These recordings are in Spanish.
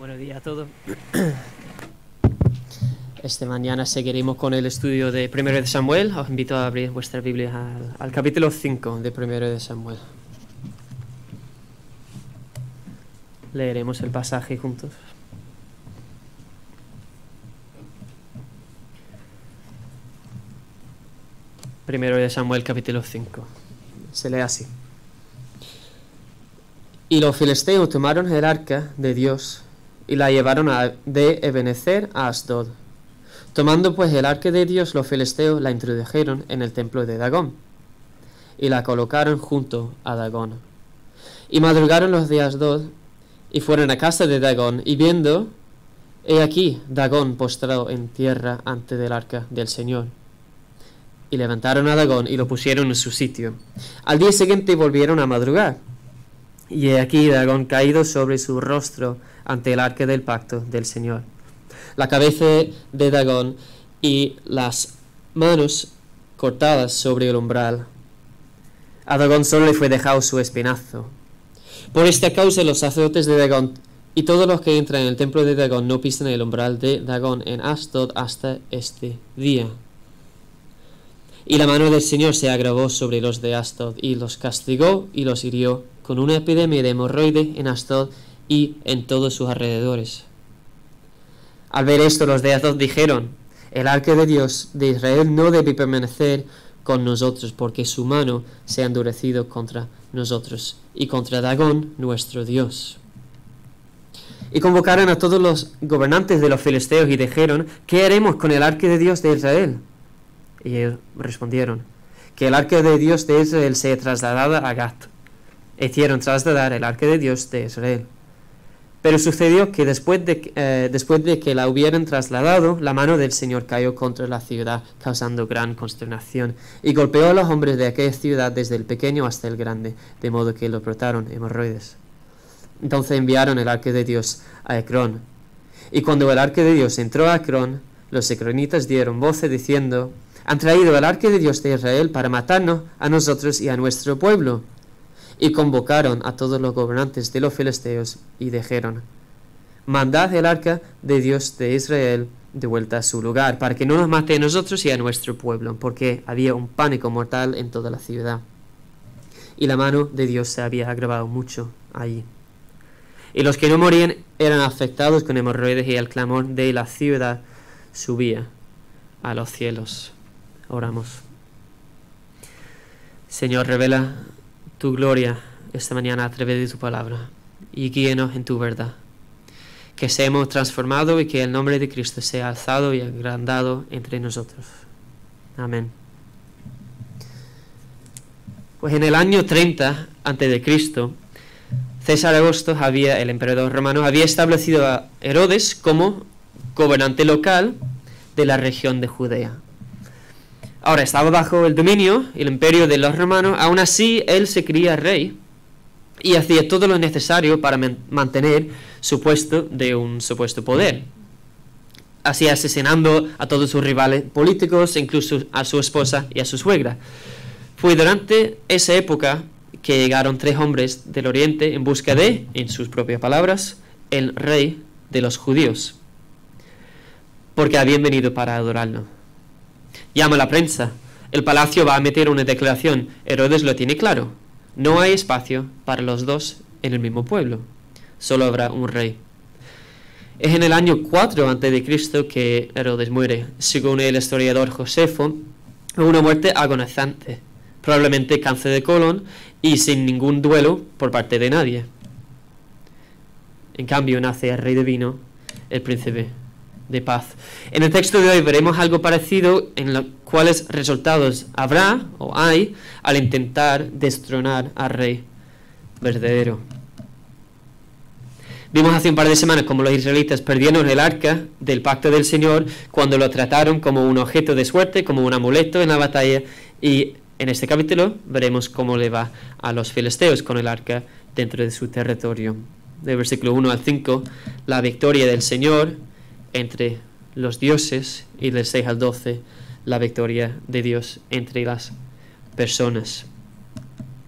Buenos días a todos. Esta mañana seguiremos con el estudio de 1 de Samuel. Os invito a abrir vuestra Biblia al capítulo 5 de 1 de Samuel. Leeremos el pasaje juntos. Primero de Samuel, capítulo 5. Se lee así. Y los filisteos tomaron el arca de Dios y la llevaron de Ebenezer a Asdod. Tomando pues el arca de Dios, los filisteos la introdujeron en el templo de Dagón y la colocaron junto a Dagón. Y madrugaron los de Asdod y fueron a casa de Dagón, y viendo, he aquí Dagón postrado en tierra ante del arca del Señor. Y levantaron a Dagón y lo pusieron en su sitio. Al día siguiente volvieron a madrugar, y he aquí Dagón caído sobre su rostro ante el arca del pacto del Señor. La cabeza de Dagón y las manos cortadas sobre el umbral. A Dagón solo le fue dejado su espinazo. Por esta causa los sacerdotes de Dagón y todos los que entran en el templo de Dagón no pisan el umbral de Dagón en Asdod hasta este día. Y la mano del Señor se agravó sobre los de Asdod, y los castigó y los hirió con una epidemia de hemorroide en Asdod y en todos sus alrededores. Al ver esto, los de Asdod dijeron: el arca de Dios de Israel no debe permanecer con nosotros, porque su mano se ha endurecido contra nosotros y contra Dagón, nuestro Dios. Y convocaron a todos los gobernantes de los filisteos y dijeron: ¿qué haremos con el arca de Dios de Israel? Y ellos respondieron: que el arca de Dios de Israel sea trasladada a Gat. Hicieron trasladar el arca de Dios de Israel. Pero sucedió que después de que la hubieran trasladado, la mano del Señor cayó contra la ciudad, causando gran consternación, y golpeó a los hombres de aquella ciudad desde el pequeño hasta el grande, de modo que los brotaron hemorroides. Entonces enviaron el arca de Dios a Ecrón. Y cuando el arca de Dios entró a Ecrón, los ecronitas dieron voces diciendo: han traído el arca de Dios de Israel para matarnos a nosotros y a nuestro pueblo. Y convocaron a todos los gobernantes de los filisteos y dijeron: mandad el arca de Dios de Israel de vuelta a su lugar, para que no nos mate a nosotros y a nuestro pueblo, porque había un pánico mortal en toda la ciudad. Y la mano de Dios se había agravado mucho allí. Y los que no morían eran afectados con hemorroides, y el clamor de la ciudad subía a los cielos. Oramos. Señor, revela tu gloria esta mañana a través de tu palabra y guíenos en tu verdad. Que seamos transformados y que el nombre de Cristo sea alzado y agrandado entre nosotros. Amén. Pues en el año 30 a.C., César Augusto, el emperador romano, había establecido a Herodes como gobernante local de la región de Judea. Ahora estaba bajo el dominio y el imperio de los romanos. Aún así, él se creía rey y hacía todo lo necesario para mantener su puesto de un supuesto poder, así asesinando a todos sus rivales políticos, incluso a su esposa y a su suegra. Fue durante esa época que llegaron 3 hombres del oriente en busca de, en sus propias palabras, el rey de los judíos, porque habían venido para adorarlo. Llama a la prensa. El palacio va a meter una declaración. Herodes lo tiene claro. No hay espacio para los dos en el mismo pueblo. Solo habrá un rey. Es en el año 4 a.C. que Herodes muere. Según el historiador Josefo, una muerte agonizante, probablemente cáncer de colon y sin ningún duelo por parte de nadie. En cambio nace el rey divino, el príncipe de paz. En el texto de hoy veremos algo parecido, en los cuales resultados habrá o hay al intentar destronar al rey verdadero. Vimos hace un par de semanas cómo los israelitas perdieron el arca del pacto del Señor cuando lo trataron como un objeto de suerte, como un amuleto en la batalla, y en este capítulo veremos cómo le va a los filisteos con el arca dentro de su territorio. Del versículo 1 al 5, la victoria del Señor entre los dioses, y del 6 al 12, la victoria de Dios entre las personas.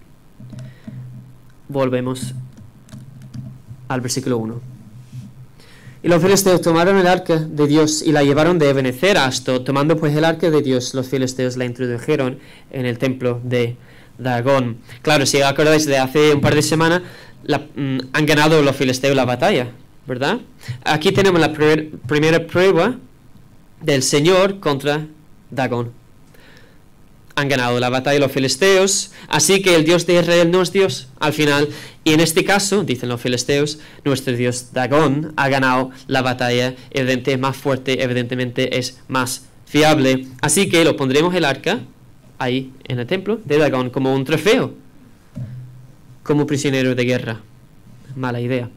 Volvemos al versículo 1. Y los filisteos tomaron el arca de Dios y la llevaron de Ebenezer a Asdod. Tomando pues el arca de Dios, los filisteos la introdujeron en el templo de Dagón. Claro, si acordáis de hace un par de semanas, han ganado los filisteos la batalla, ¿verdad? Aquí tenemos la primera prueba del Señor contra Dagón. Han ganado la batalla los filisteos, así que el Dios de Israel no es Dios al final. Y en este caso, dicen los filisteos, nuestro Dios Dagón ha ganado la batalla, evidentemente es más fuerte, evidentemente es más fiable. Así que lo pondremos el arca ahí en el templo de Dagón como un trofeo, como prisionero de guerra. Mala idea.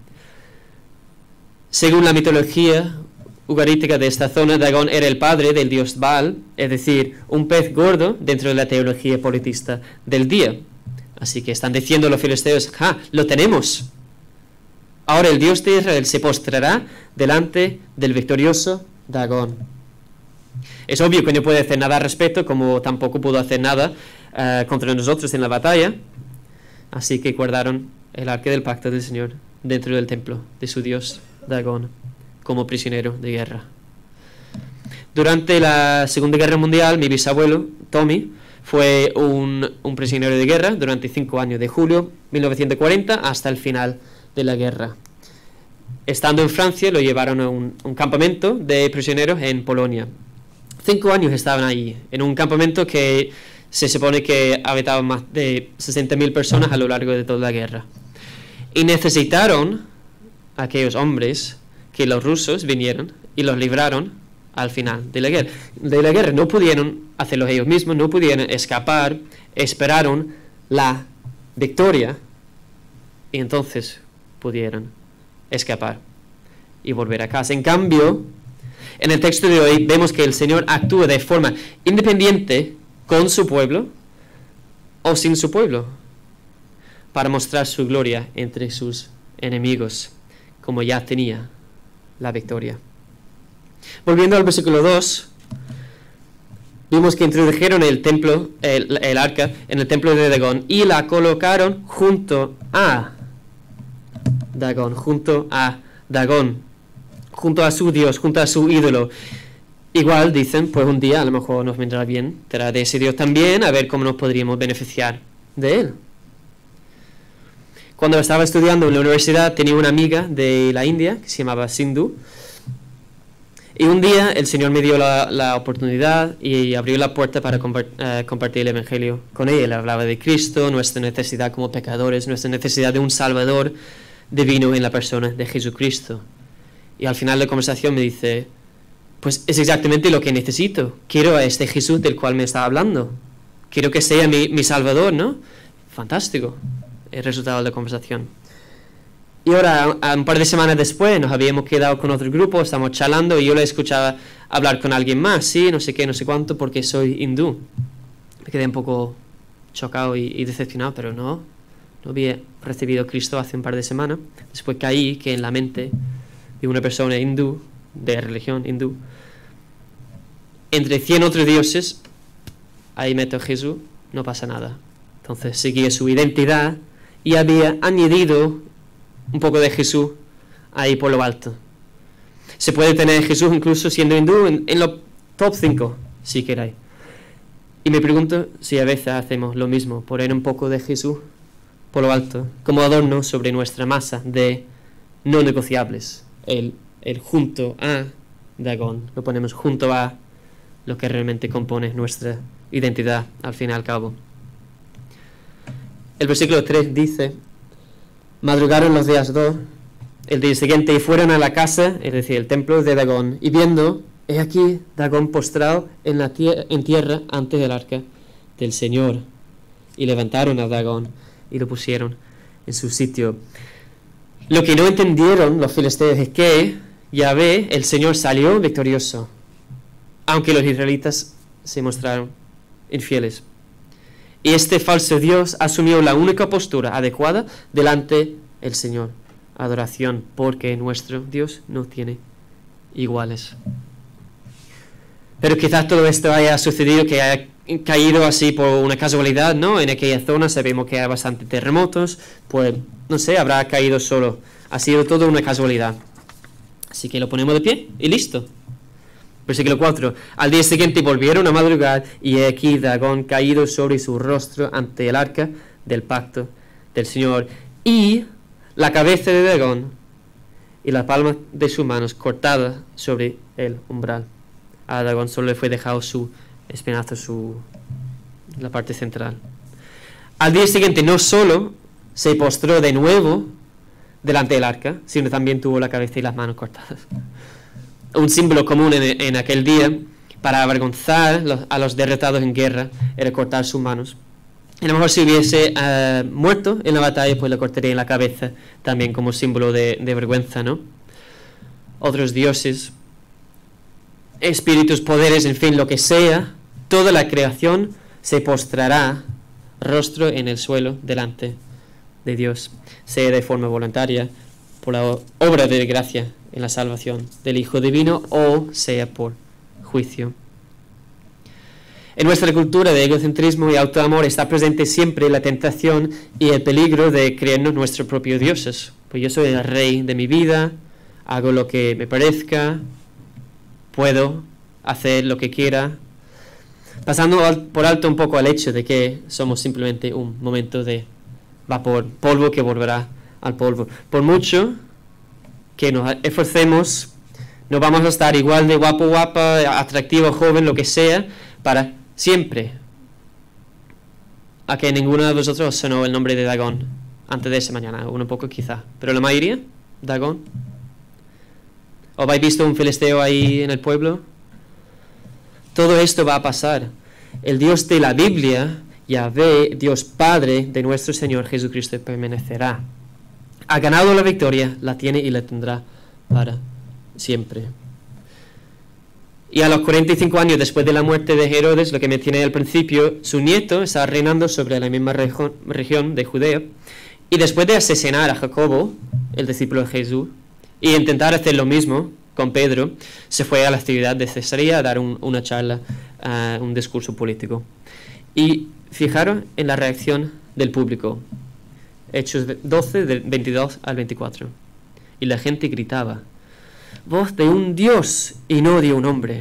Según la mitología ugarítica de esta zona, Dagón era el padre del dios Baal, es decir, un pez gordo dentro de la teología politista del día. Así que están diciendo los filisteos, lo tenemos. Ahora el Dios de Israel se postrará delante del victorioso Dagón. Es obvio que no puede hacer nada al respecto, como tampoco pudo hacer nada contra nosotros en la batalla. Así que guardaron el arca del pacto del Señor dentro del templo de su Dios Dagón, como prisionero de guerra. Durante la Segunda Guerra Mundial, mi bisabuelo, Tommy, fue un prisionero de guerra durante 5 años, de julio 1940 hasta el final de la guerra. Estando en Francia, lo llevaron a un campamento de prisioneros en Polonia. 5 años estaban allí, en un campamento que se supone que habitaban más de 60.000 personas a lo largo de toda la guerra. Y necesitaron a aquellos hombres que los rusos vinieron y los libraron al final de la guerra. No pudieron hacerlo ellos mismos, no pudieron escapar, esperaron la victoria y entonces pudieron escapar y volver a casa. En cambio, en el texto de hoy vemos que el Señor actúa de forma independiente con su pueblo o sin su pueblo para mostrar su gloria entre sus enemigos, como ya tenía la victoria. Volviendo al versículo 2, vimos que introdujeron el arca en el templo de Dagón y la colocaron junto a Dagón, junto a su Dios, junto a su ídolo. Igual dicen, pues un día a lo mejor nos vendrá bien traer de ese Dios también, a ver cómo nos podríamos beneficiar de él. Cuando estaba estudiando en la universidad tenía una amiga de la India que se llamaba Sindhu. Y un día el Señor me dio la oportunidad y abrió la puerta para compartir el Evangelio con ella. Él hablaba de Cristo, nuestra necesidad como pecadores, nuestra necesidad de un Salvador divino en la persona de Jesucristo. Y al final de la conversación me dice, pues es exactamente lo que necesito. Quiero a este Jesús del cual me está hablando. Quiero que sea mi Salvador, ¿no? Fantástico el resultado de la conversación. Y ahora, un par de semanas después, nos habíamos quedado con otro grupo, estamos charlando y yo le escuchaba hablar con alguien más, sí, no sé qué, no sé cuánto, porque soy hindú. Me quedé un poco chocado y decepcionado, pero no había recibido a Cristo hace un par de semanas. Después caí que en la mente de una persona hindú, de religión hindú, entre 100 otros dioses, ahí meto a Jesús, no pasa nada. Entonces seguía su identidad y había añadido un poco de Jesús ahí por lo alto. Se puede tener Jesús incluso siendo hindú en los top 5, si queráis. Y me pregunto si a veces hacemos lo mismo, poner un poco de Jesús por lo alto, como adorno sobre nuestra masa de no negociables. El junto a Dagón, lo ponemos junto a lo que realmente compone nuestra identidad, al fin y al cabo. El versículo 3 dice: madrugaron los días 2, el día siguiente, y fueron a la casa, es decir, el templo de Dagón, y viendo, he aquí Dagón postrado en tierra ante el arca del Señor. Y levantaron a Dagón y lo pusieron en su sitio. Lo que no entendieron los filisteos es que Yahvé, el Señor, salió victorioso, aunque los israelitas se mostraron infieles. Y este falso Dios asumió la única postura adecuada delante del Señor. Adoración, porque nuestro Dios no tiene iguales. Pero quizás todo esto haya sucedido, que haya caído así por una casualidad, ¿no? En aquella zona sabemos que hay bastantes terremotos, pues no sé, habrá caído solo. Ha sido todo una casualidad. Así que lo ponemos de pie y listo. Versículo 4. Al día siguiente volvieron a madrugar, y he aquí Dagón caído sobre su rostro ante el arca del pacto del Señor, y la cabeza de Dagón y la palma de sus manos cortada sobre el umbral. A Dagón solo le fue dejado su espinazo, la parte central. Al día siguiente no solo se postró de nuevo delante del arca, sino también tuvo la cabeza y las manos cortadas. Un símbolo común en aquel día para avergonzar a los derrotados en guerra era cortar sus manos. Y a lo mejor si hubiese muerto en la batalla, pues le cortaría en la cabeza, también como símbolo de vergüenza, ¿no? Otros dioses, espíritus, poderes, en fin, lo que sea, toda la creación se postrará rostro en el suelo delante de Dios, sea de forma voluntaria, por la obra de gracia en la salvación del Hijo Divino, o sea por juicio. En nuestra cultura de egocentrismo y autoamor está presente siempre la tentación y el peligro de creernos nuestros propios dioses. Pues yo soy el rey de mi vida, hago lo que me parezca, puedo hacer lo que quiera, pasando por alto un poco el hecho de que somos simplemente un momento de vapor, polvo que volverá al polvo. Por mucho que nos esforcemos, no vamos a estar igual de guapo, guapa, atractivo, joven, lo que sea, para siempre. A que ninguno de vosotros sonó el nombre de Dagón antes de ese mañana, uno poco quizá, pero la mayoría, Dagón. ¿O habéis visto un filisteo ahí en el pueblo? Todo esto va a pasar. El Dios de la Biblia, Yahvé, Dios Padre de nuestro Señor Jesucristo, permanecerá. Ha ganado la victoria, la tiene y la tendrá para siempre. Y a los 45 años después de la muerte de Herodes, lo que mencioné al principio, su nieto está reinando sobre la misma región de Judea. Y después de asesinar a Jacobo, el discípulo de Jesús, y intentar hacer lo mismo con Pedro, se fue a la ciudad de Cesarea a dar una charla, un discurso político. Y fijaros en la reacción del público. Hechos 12, del 22 al 24. Y la gente gritaba: voz de un Dios y no de un hombre.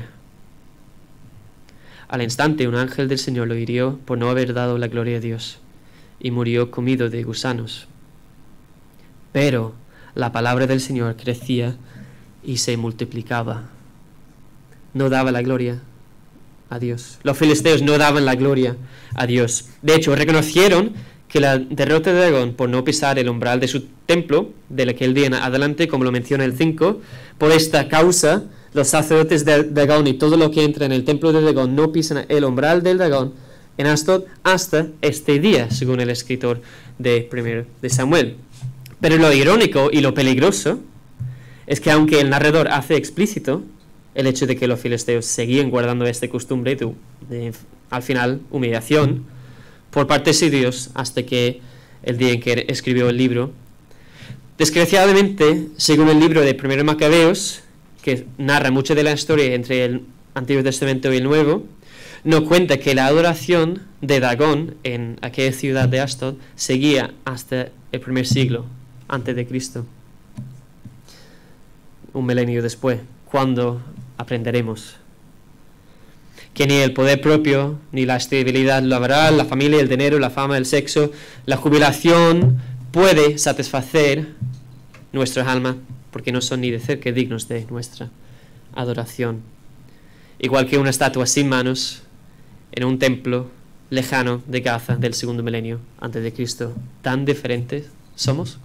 Al instante un ángel del Señor lo hirió por no haber dado la gloria a Dios, y murió comido de gusanos. Pero la palabra del Señor crecía y se multiplicaba. No daba la gloria a Dios. Los filisteos no daban la gloria a Dios. De hecho, reconocieron que la derrota de Dagón por no pisar el umbral de su templo, de aquel día en adelante, como lo menciona el 5, por esta causa, los sacerdotes de Dagón y todo lo que entra en el templo de Dagón no pisan el umbral del Dagón en Asdod hasta este día, según el escritor de Samuel. Pero lo irónico y lo peligroso es que aunque el narrador hace explícito el hecho de que los filisteos seguían guardando esta costumbre al final, humillación por parte de Dios hasta que el día en que escribió el libro. Desgraciadamente, según el libro de 1 Macabeos, que narra mucho de la historia entre el Antiguo Testamento y el Nuevo, nos cuenta que la adoración de Dagón en aquella ciudad de Asdod seguía hasta el primer siglo antes de Cristo. Un milenio después, cuando aprenderemos que ni el poder propio, ni la estabilidad laboral, la familia, el dinero, la fama, el sexo, la jubilación puede satisfacer nuestras almas, porque no son ni de cerca dignos de nuestra adoración. Igual que una estatua sin manos en un templo lejano de Gaza del segundo milenio antes de Cristo. ¿Tan diferentes somos?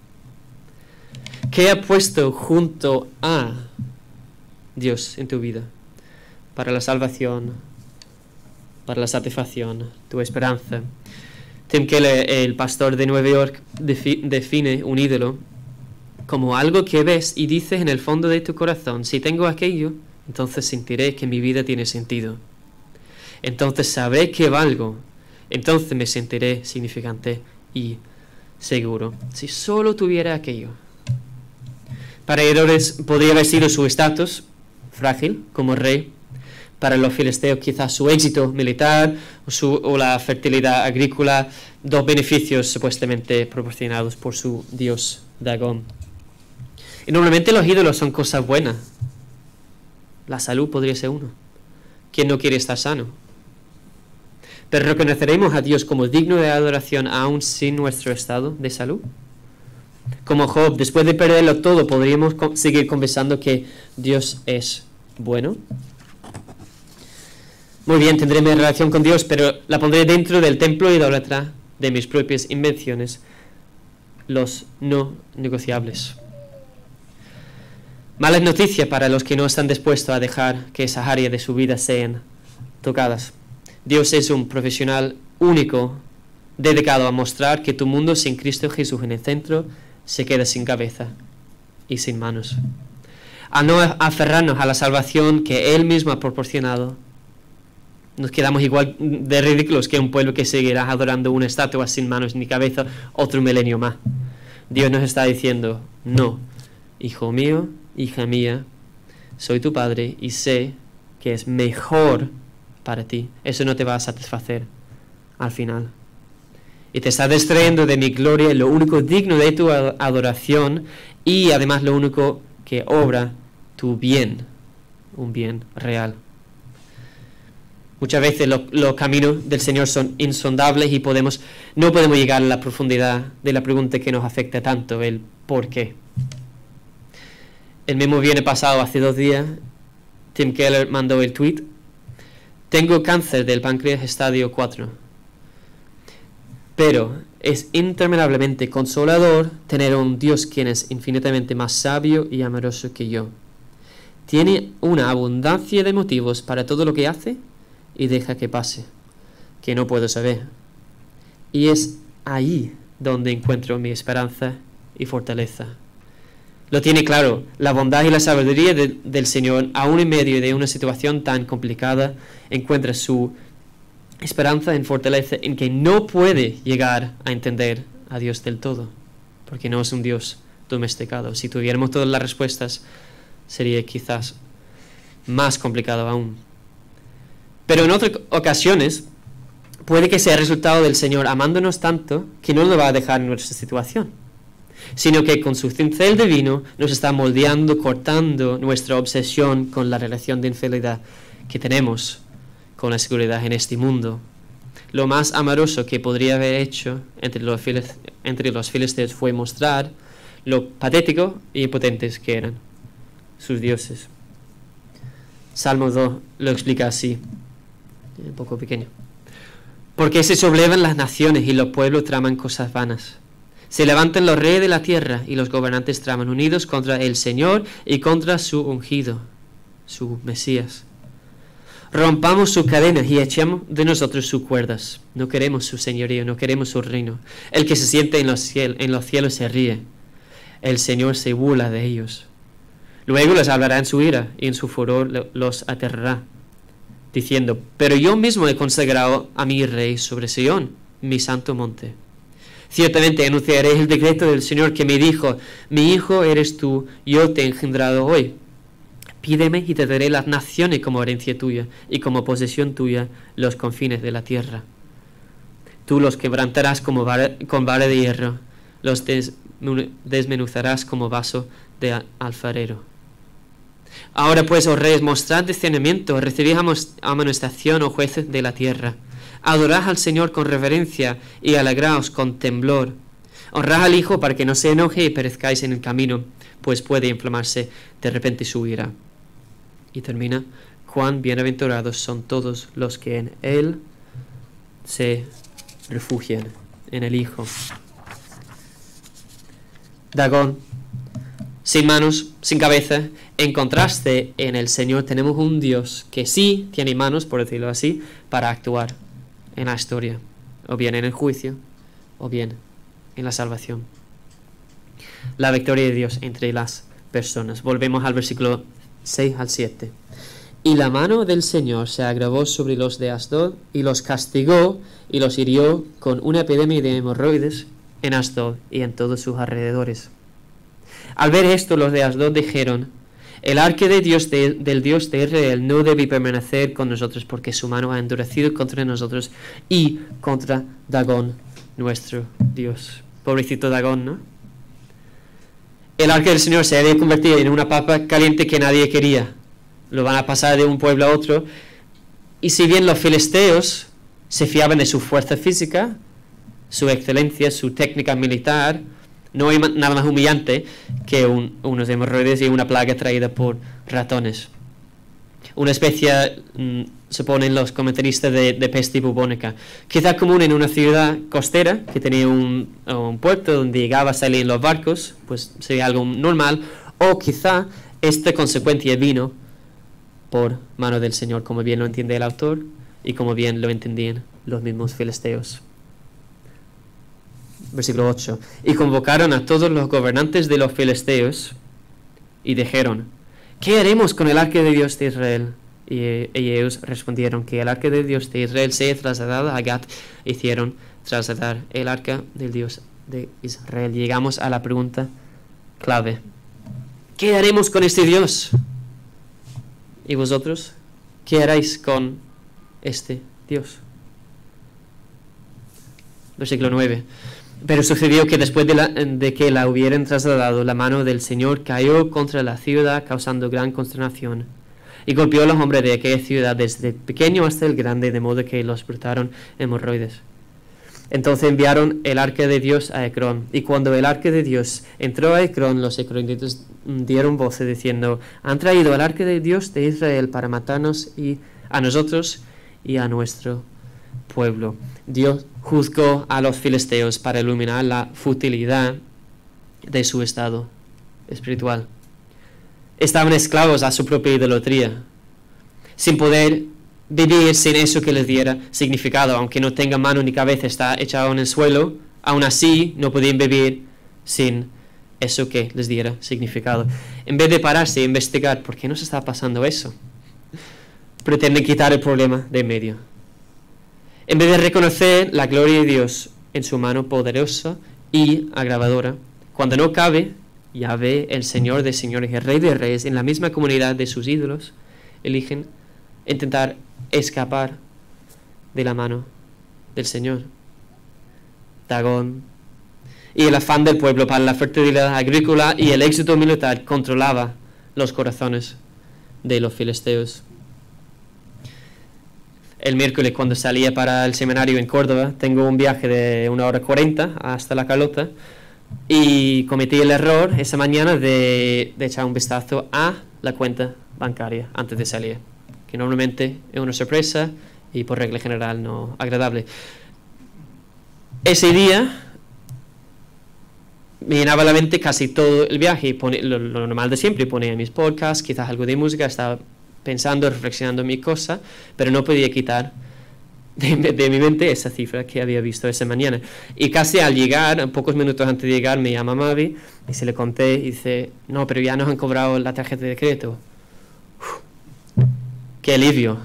¿Qué ha puesto junto a Dios en tu vida para la salvación, para la satisfacción, tu esperanza? Tim Keller, el pastor de Nueva York, define un ídolo como algo que ves y dices en el fondo de tu corazón: si tengo aquello, entonces sentiré que mi vida tiene sentido. Entonces sabré que valgo. Entonces me sentiré significante y seguro. Si solo tuviera aquello. Para Herodes podría haber sido su estatus frágil como rey. Para los filisteos quizás su éxito militar o la fertilidad agrícola, dos beneficios supuestamente proporcionados por su dios Dagón. Y normalmente los ídolos son cosas buenas. La salud podría ser uno. ¿Quién no quiere estar sano? Pero ¿reconoceremos a Dios como digno de adoración aún sin nuestro estado de salud? Como Job, después de perderlo todo, ¿podríamos seguir confesando que Dios es bueno? Muy bien, tendré mi relación con Dios, pero la pondré dentro del templo idólatra de mis propias invenciones, los no negociables. Malas noticias para los que no están dispuestos a dejar que esas áreas de su vida sean tocadas. Dios es un profesional único, dedicado a mostrar que tu mundo sin Cristo Jesús en el centro se queda sin cabeza y sin manos. Al no aferrarnos a la salvación que Él mismo ha proporcionado, nos quedamos igual de ridículos que un pueblo que seguirá adorando una estatua sin manos ni cabeza otro milenio más. Dios nos está diciendo, no, hijo mío, hija mía, soy tu padre y sé que es mejor para ti. Eso no te va a satisfacer al final. Y te está distrayendo de mi gloria, lo único digno de tu adoración y además lo único que obra tu bien, un bien real. Muchas veces los caminos del Señor son insondables y no podemos llegar a la profundidad de la pregunta que nos afecta tanto, el por qué. El mismo viernes pasado, hace 2 días, Tim Keller mandó el tweet: tengo cáncer del páncreas estadio 4. Pero es interminablemente consolador tener a un Dios quien es infinitamente más sabio y amoroso que yo. Tiene una abundancia de motivos para todo lo que hace y deja que pase, que no puedo saber. Y es ahí donde encuentro mi esperanza y fortaleza. Lo tiene claro, la bondad y la sabiduría del Señor, aún en medio de una situación tan complicada, encuentra su esperanza en fortaleza en que no puede llegar a entender a Dios del todo, porque no es un Dios domesticado. Si tuviéramos todas las respuestas, sería quizás más complicado aún. Pero en otras ocasiones, puede que sea resultado del Señor amándonos tanto que no nos va a dejar en nuestra situación, sino que con su cincel divino nos está moldeando, cortando nuestra obsesión con la relación de infidelidad que tenemos con la seguridad en este mundo. Lo más amoroso que podría haber hecho entre los filisteos fue mostrar lo patético y impotentes que eran sus dioses. Salmo 2 lo explica así, un poco pequeño. Porque se sublevan las naciones y los pueblos traman cosas vanas. Se levantan los reyes de la tierra y los gobernantes traman unidos contra el Señor y contra su ungido, su Mesías. Rompamos sus cadenas y echemos de nosotros sus cuerdas. No queremos su señorío, no queremos su reino. El que se siente en los cielos se ríe. El Señor se burla de ellos. Luego les hablará en su ira y en su furor los aterrará, diciendo: pero yo mismo he consagrado a mi rey sobre Sion, mi santo monte. Ciertamente anunciaré el decreto del Señor que me dijo: mi hijo eres tú, yo te he engendrado hoy. Pídeme y te daré las naciones como herencia tuya, y como posesión tuya los confines de la tierra. Tú los quebrantarás con vara de hierro, los desmenuzarás como vaso de alfarero. Ahora pues, oh reyes, mostrad discernimiento, recibid amonestación, oh jueces de la tierra. Adorad al Señor con reverencia y alegraos con temblor. Honrad al Hijo para que no se enoje y perezcáis en el camino, pues puede inflamarse de repente su ira. Y termina: cuán bienaventurados son todos los que en Él se refugian, en el Hijo. Dagón, sin manos, sin cabeza. En contraste, en el Señor tenemos un Dios que sí tiene manos, por decirlo así, para actuar en la historia, o bien en el juicio, o bien en la salvación. La victoria de Dios entre las personas. Volvemos al versículo 6 al 7. Y la mano del Señor se agravó sobre los de Asdod, y los castigó, y los hirió con una epidemia de hemorroides en Asdod y en todos sus alrededores. Al ver esto, los de Asdod dijeron: el arca de Dios del Dios de Israel no debe permanecer con nosotros, porque su mano ha endurecido contra nosotros y contra Dagón, nuestro Dios. Pobrecito Dagón, ¿no? el arca del Señor se había convertido en una papa caliente que nadie quería. Lo van a pasar de un pueblo a otro. Y si bien los filisteos se fiaban de su fuerza física, su excelencia, su técnica militar, no hay nada más humillante que unos hemorroides y una plaga traída por ratones. Una especie, suponen los comentaristas, de peste bubónica. Quizá común en una ciudad costera que tenía un puerto donde llegaba a salir los barcos, pues sería algo normal. O quizá esta consecuencia vino por mano del Señor, como bien lo entiende el autor y como bien lo entendían los mismos filisteos. Versículo 8. Y convocaron a todos los gobernantes de los filisteos y dijeron: ¿qué haremos con el arca de Dios de Israel? Y ellos respondieron: que el arca del Dios de Israel sea trasladada a Gat. Hicieron trasladar el arca del Dios de Israel. Llegamos a la pregunta clave: ¿qué haremos con este Dios? ¿Y vosotros? ¿Qué haréis con este Dios? Versículo 9. Pero sucedió que después de que la hubieran trasladado, la mano del Señor cayó contra la ciudad, causando gran consternación, y golpeó a los hombres de aquella ciudad, desde el pequeño hasta el grande, de modo que los brotaron hemorroides. Entonces enviaron el arca de Dios a Ecrón, y cuando el arca de Dios entró a Ecrón, los ecronitas dieron voces diciendo: han traído el arca de Dios de Israel para matarnos y a nosotros y a nuestro pueblo. Dios juzgó a los filisteos para iluminar la futilidad de su estado espiritual. Estaban esclavos a su propia idolatría, sin poder vivir sin eso que les diera significado. Aunque no tenga mano ni cabeza, está echado en el suelo, aún así no podían vivir sin eso que les diera significado. En vez de pararse e investigar por qué nos está pasando eso, pretenden quitar el problema de en medio. En vez de reconocer la gloria de Dios en su mano poderosa y agravadora, cuando no cabe, Yahvé, el Señor de señores y el Rey de reyes, en la misma comunidad de sus ídolos, eligen intentar escapar de la mano del Señor. Dagón y el afán del pueblo para la fertilidad agrícola y el éxito militar controlaba los corazones de los filisteos. El miércoles, cuando salía para el seminario en Córdoba, tengo un viaje de 1 hora 40 hasta La Calota, y cometí el error esa mañana de echar un vistazo a la cuenta bancaria antes de salir, que normalmente es una sorpresa y por regla general no agradable. Ese día me llenaba la mente casi todo el viaje, lo normal de siempre, ponía mis podcasts, quizás algo de música, estaba pensando, reflexionando en mi cosa, pero no podía quitar de mi mente esa cifra que había visto esa mañana. Y casi al llegar, pocos minutos antes de llegar, me llama Mavi y se le conté y dice: no, pero ya nos han cobrado la tarjeta de crédito. ¡Qué alivio!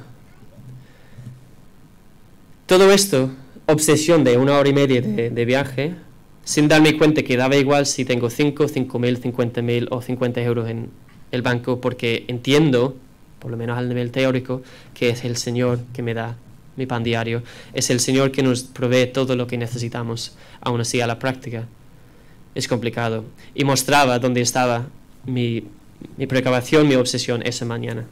Todo esto, obsesión de 1 hora y media de viaje, sin darme cuenta que daba igual si tengo 5.000, 50.000 o 50 euros en el banco, porque entiendo, por lo menos al nivel teórico, que es el Señor que me da mi pan diario, es el Señor que nos provee todo lo que necesitamos. Aún así, a la práctica es complicado, y mostraba dónde estaba mi preocupación, mi obsesión esa mañana.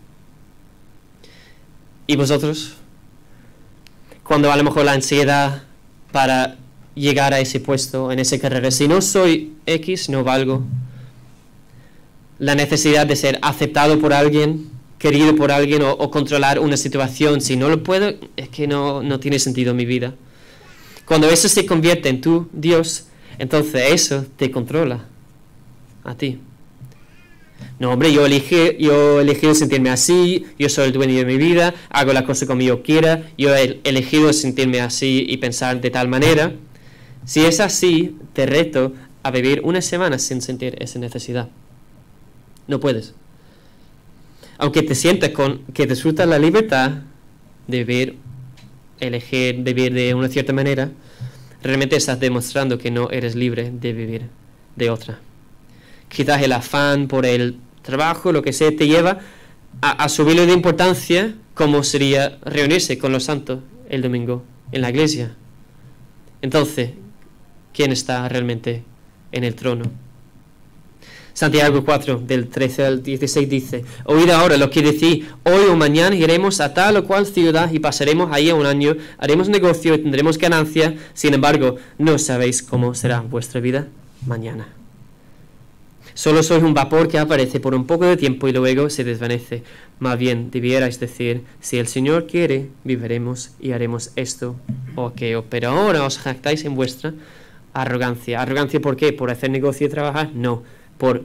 ¿Y vosotros? Cuando a lo mejor la ansiedad para llegar a ese puesto, en esa carrera, si no soy X, no valgo. La necesidad de ser aceptado por alguien, querido por alguien, o controlar una situación. Si no lo puedo, es que no tiene sentido mi vida. Cuando eso se convierte en tu Dios, entonces eso te controla a ti. No, hombre, yo he elegido sentirme así, yo soy el dueño de mi vida, hago la cosa como yo quiera, yo he elegido sentirme así y pensar de tal manera. Si es así, te reto a vivir una semana sin sentir esa necesidad. No puedes. Aunque te sientas que disfrutas la libertad de elegir vivir de una cierta manera, realmente estás demostrando que no eres libre de vivir de otra. Quizás el afán por el trabajo, lo que sea, te lleva a subirle de importancia, como sería reunirse con los santos el domingo en la iglesia. Entonces, ¿quién está realmente en el trono? Santiago 4, del 13 al 16 dice: oíd ahora lo que decís, hoy o mañana iremos a tal o cual ciudad y pasaremos ahí un año, haremos negocio y tendremos ganancia, sin embargo, no sabéis cómo será vuestra vida mañana. Solo sois un vapor que aparece por un poco de tiempo y luego se desvanece. Más bien debierais decir: si el Señor quiere, viviremos y haremos esto o aquello. Pero ahora os jactáis en vuestra arrogancia. ¿Arrogancia por qué? ¿Por hacer negocio y trabajar? No, por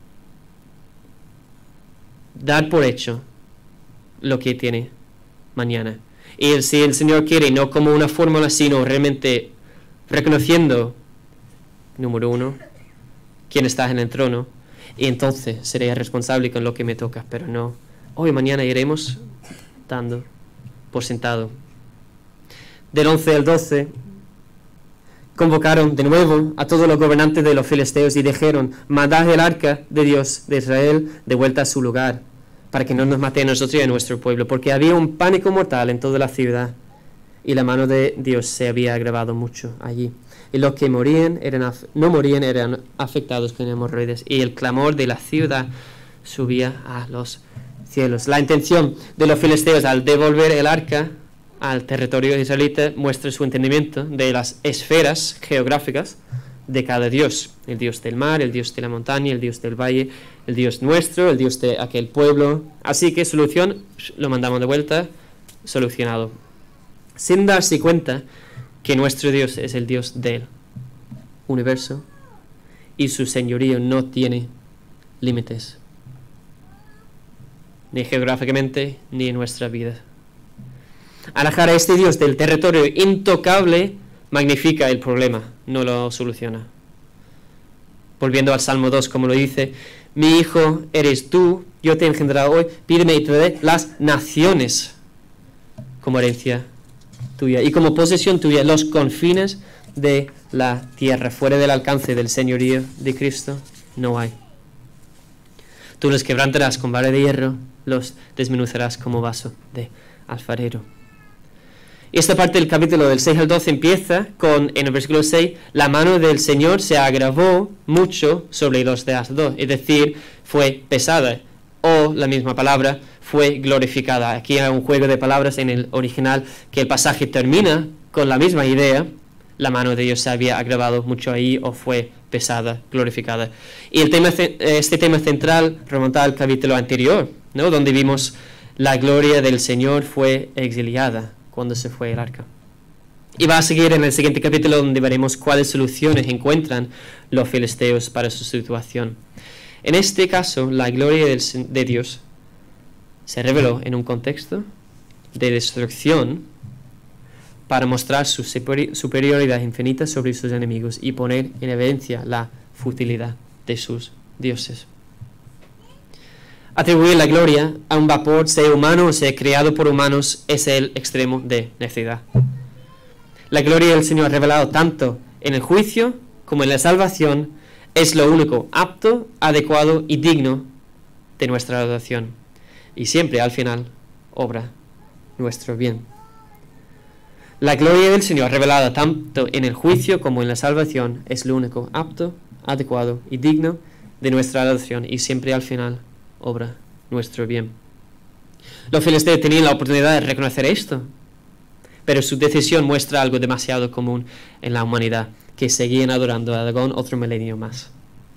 dar por hecho lo que tiene mañana. Y si el Señor quiere, no como una fórmula, sino realmente reconociendo, número uno, quién está en el trono, y entonces seré responsable con lo que me toca, pero no, hoy mañana iremos dando por sentado. Del 11 al 12, convocaron de nuevo a todos los gobernantes de los filisteos y dijeron: mandad el arca de Dios de Israel de vuelta a su lugar, para que no nos mate a nosotros y a nuestro pueblo, porque había un pánico mortal en toda la ciudad, y la mano de Dios se había agravado mucho allí. Y los que no morían eran afectados con hemorroides, y el clamor de la ciudad subía a los cielos. La intención de los filisteos al devolver el arca al territorio israelita muestra su entendimiento de las esferas geográficas de cada dios: el dios del mar, el dios de la montaña, el dios del valle, el dios nuestro, el dios de aquel pueblo. Así que solución, lo mandamos de vuelta, solucionado, sin darse cuenta que nuestro Dios es el Dios del universo y su señorío no tiene límites, ni geográficamente ni en nuestra vida. Alejar a este Dios del territorio intocable magnifica el problema, no lo soluciona. Volviendo al Salmo 2, como lo dice: mi hijo eres tú, yo te he engendrado hoy, pídeme y te daré las naciones como herencia tuya y como posesión tuya los confines de la tierra. Fuera del alcance del señorío de Cristo no hay. Tú los quebrantarás con vara de hierro, los desmenuzarás como vaso de alfarero. Y esta parte del capítulo del 6 al 12 empieza con, en el versículo 6, la mano del Señor se agravó mucho sobre los de Asdod, es decir, fue pesada, o la misma palabra, fue glorificada. Aquí hay un juego de palabras en el original, que el pasaje termina con la misma idea: la mano de Dios se había agravado mucho ahí, o fue pesada, glorificada. Y este tema central remonta al capítulo anterior, ¿no?, donde vimos la gloria del Señor fue exiliada cuando se fue el arca. Y va a seguir en el siguiente capítulo, donde veremos cuáles soluciones encuentran los filisteos para su situación. En este caso, la gloria de Dios se reveló en un contexto de destrucción para mostrar su superioridad infinita sobre sus enemigos y poner en evidencia la futilidad de sus dioses. Atribuir la gloria a un vapor, sea humano o sea creado por humanos, es el extremo de necedad. La gloria del Señor revelado tanto en el juicio como en la salvación es lo único apto, adecuado y digno de nuestra adoración, y siempre al final obra nuestro bien. La gloria del Señor revelada tanto en el juicio como en la salvación es lo único apto, adecuado y digno de nuestra adoración, y siempre al final obra nuestro bien. Los filisteos tenían la oportunidad de reconocer esto, pero su decisión muestra algo demasiado común en la humanidad, que seguían adorando a Dagón otro milenio más.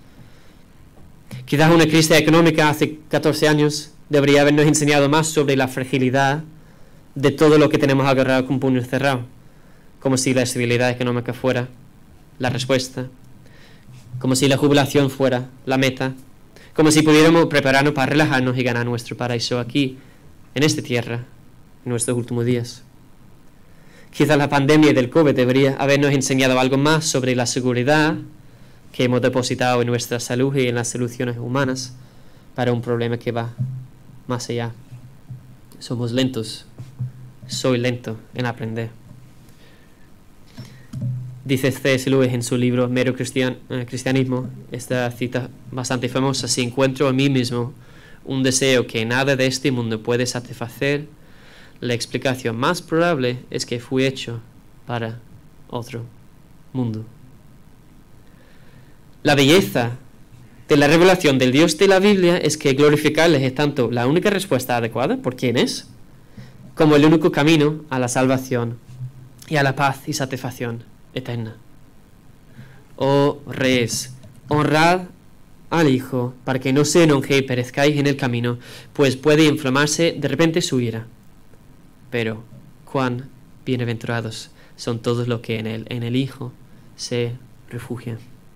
Quizás una crisis económica hace 14 años debería habernos enseñado más sobre la fragilidad de todo lo que tenemos agarrado con puño cerrado, como si la estabilidad económica fuera la respuesta, como si la jubilación fuera la meta, como si pudiéramos prepararnos para relajarnos y ganar nuestro paraíso aquí, en esta tierra, en nuestros últimos días. Quizás la pandemia del COVID debería habernos enseñado algo más sobre la seguridad que hemos depositado en nuestra salud y en las soluciones humanas para un problema que va más allá. Somos lentos. Soy lento en aprender. Dice C.S. Lewis en su libro Mero Cristianismo, esta cita bastante famosa: si encuentro a mí mismo un deseo que nada de este mundo puede satisfacer, la explicación más probable es que fui hecho para otro mundo. La belleza de la revelación del Dios de la Biblia es que glorificarles es tanto la única respuesta adecuada, por quién es, como el único camino a la salvación y a la paz y satisfacción eterna. Oh reyes, honrad al Hijo, para que no se enoje y perezcáis en el camino, pues puede inflamarse de repente su ira. Pero cuán bienaventurados son todos los que en el Hijo se refugian.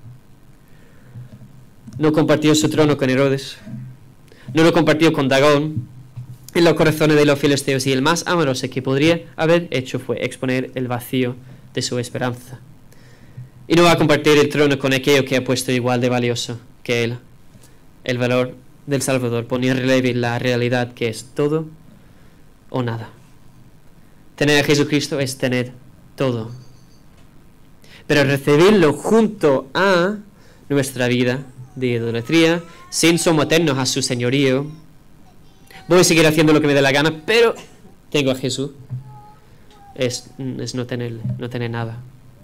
No compartió su trono con Herodes, no lo compartió con Dagón en los corazones de los filisteos, y el más amoroso que podría haber hecho fue exponer el vacío de su esperanza. Y no va a compartir el trono con aquello que ha puesto igual de valioso que él. El valor del Salvador ponía en relieve la realidad que es todo o nada. Tener a Jesucristo es tener todo. Pero recibirlo junto a nuestra vida de idolatría, sin someternos a su señorío, voy a seguir haciendo lo que me dé la gana, pero tengo a Jesús, es no tener nada.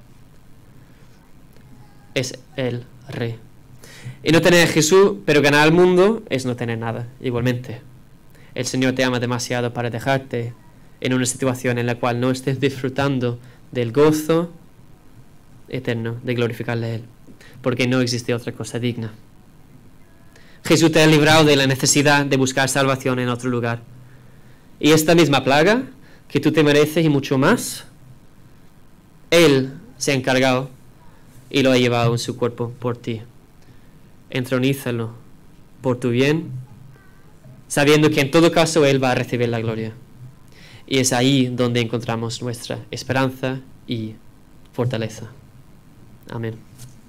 Es el Rey. Y no tener a Jesús, pero ganar al mundo, es no tener nada, igualmente. El Señor te ama demasiado para dejarte en una situación en la cual no estés disfrutando del gozo eterno de glorificarle a Él, porque no existe otra cosa digna. Jesús te ha librado de la necesidad de buscar salvación en otro lugar. Y esta misma plaga que tú te mereces y mucho más, Él se ha encargado y lo ha llevado en su cuerpo por ti. Entronízalo por tu bien, sabiendo que en todo caso Él va a recibir la gloria. Y es ahí donde encontramos nuestra esperanza y fortaleza. Amén.